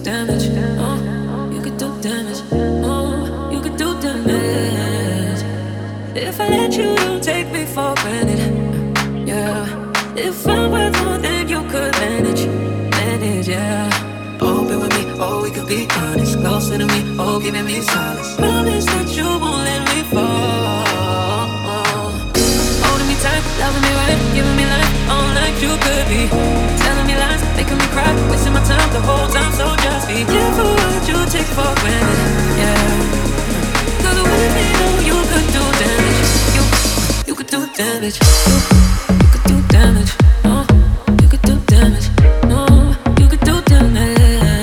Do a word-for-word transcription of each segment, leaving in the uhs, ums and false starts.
damage. Oh, you could do damage. Oh, you could do damage. If I let you, don't take me for granted. Yeah. If I'm worth more than you could manage, manage. Yeah. Open with me, oh, we could be honest. Closer to me, oh, giving me solace. Promise that you won't let me fall. Holding me tight, loving me right, giving me life, all like you could be. Telling me lies, making me cry, wasting my time the whole time. So just be careful what you take for granted. Yeah. Cause with me, know you could do damage. You, you could do damage. You, you could do damage. Oh, you could do damage. No, you could do damage.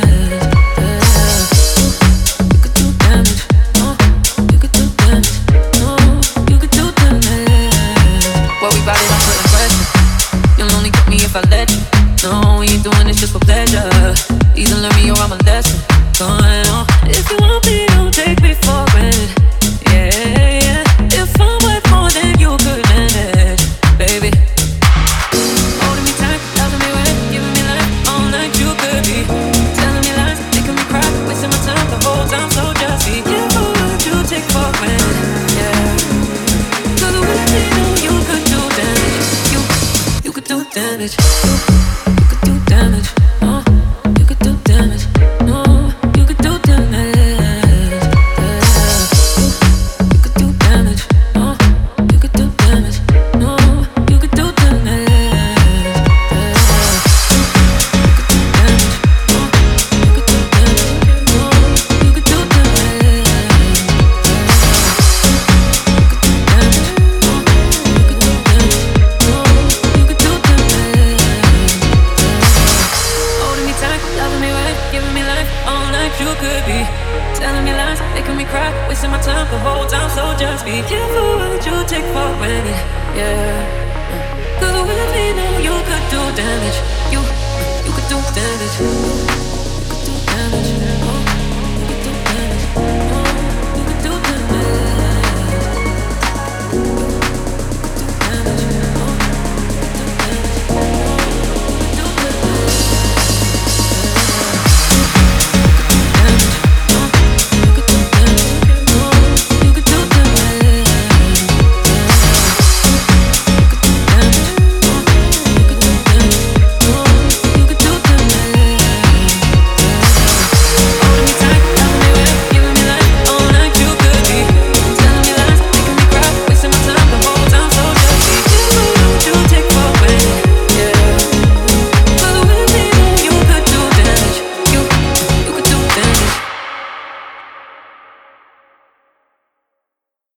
If I let you, no, we ain't doing this just for pleasure. Either learn me or I'm a lesson. Going on. If you want me, don't take me for granted. Yeah, yeah. If I'm worth more than you could manage, baby. Holding me tight, loving me right, giving me life, all like you could be. Telling me lies, making me cry, wasting my time the whole time. So just be careful what you take for granted. Yeah. Cause with me, know you could do damage. You, you could do damage. You, you could do damage. Oh, you could do damage. No, you could do damage. Yeah. You, you could do damage. Oh, you could do damage. No, you could do damage. Yeah. You could do damage. Oh, you could do damage. No, you could do damage. You could be telling me lies, making me cry, wasting my time the whole time. So just be careful what you take for granted. Yeah. Cause with me, know you could do damage. You